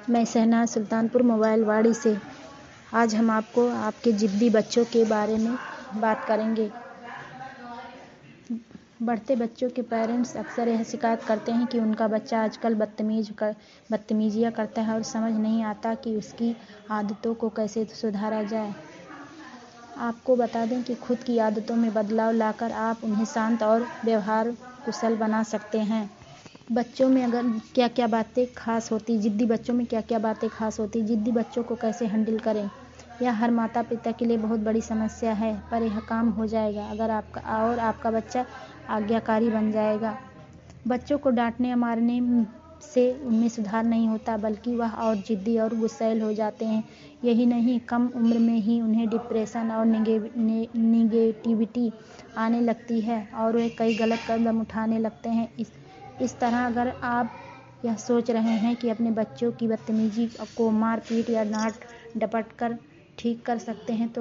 मैं शहनाज सुल्तानपुर मोबाइल वाड़ी से। आज हम आपको आपके ज़िद्दी बच्चों के बारे में बात करेंगे। बढ़ते बच्चों के पेरेंट्स अक्सर यह शिकायत करते हैं कि उनका बच्चा आजकल बदतमीजियाँ करता है और समझ नहीं आता कि उसकी आदतों को कैसे सुधारा जाए। आपको बता दें कि खुद की आदतों में बदलाव लाकर आप उन्हें शांत और व्यवहार कुशल बना सकते हैं। बच्चों में अगर क्या-क्या बातें खास होती, ज़िद्दी बच्चों में क्या-क्या बातें खास होती, ज़िद्दी बच्चों को कैसे हैंडल करें। यह हर माता-पिता के लिए बहुत बड़ी समस्या है, पर यह काम हो जाएगा अगर आपका बच्चा आज्ञाकारी बन जाएगा। बच्चों को डांटने या मारने से उनमें सुधार नहीं होता, बल्कि वह और ज़िद्दी और गुस्सैल हो जाते हैं। यही नहीं, कम उम्र में ही उन्हें डिप्रेशन और निगेटिविटी आने लगती है और वे कई गलत कदम उठाने लगते हैं। इस तरह अगर आप यह सोच रहे हैं कि अपने बच्चों की बदतमीजी को मार-पीट या डांट-डपट कर ठीक कर सकते हैं, तो